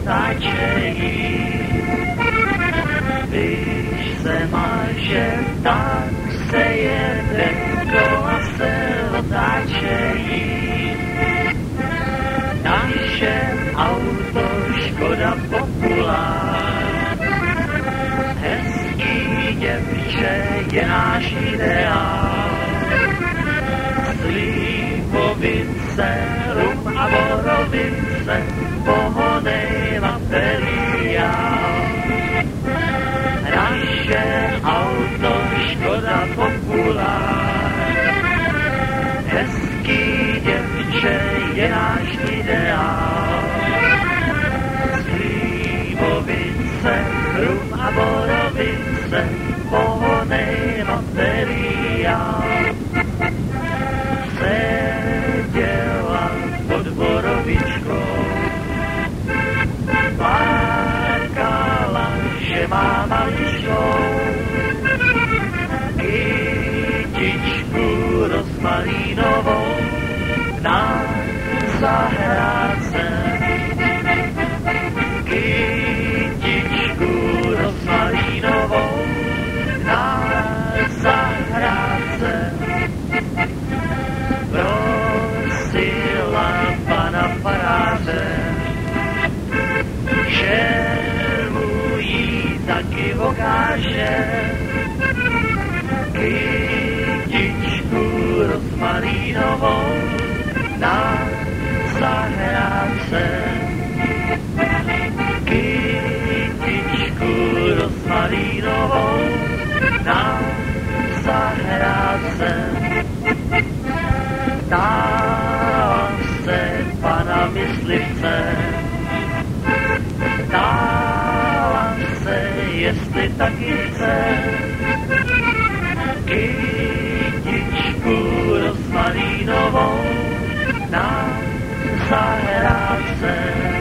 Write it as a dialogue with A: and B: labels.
A: otáčejí. Když se maže, tak se jede, kola se otáčejí. Naše auto Škoda Populár, hezký děvče je náš ideál. Slivovice, rum a borovice, pohonej materiál. Naše auto Škoda Populár, hezký děvče je náš ideál. Slivovice, rum a borovice, pohonej materiál. Seděla pod borovičkou, plakala, že má maličkou. Kytičku rozmalínovou na zahrádce. Kytičku rozmalínovou na zahrádce. Prosila pana faráře, že mu jí taky ukáže. Kytičku rozmalínovou na zahrádce. Kytičku rozmalínovou na zahrádce. Ptám se pana myslivce, ptám se, jestli taky chce kytičku rozmalínovou na zahrádce.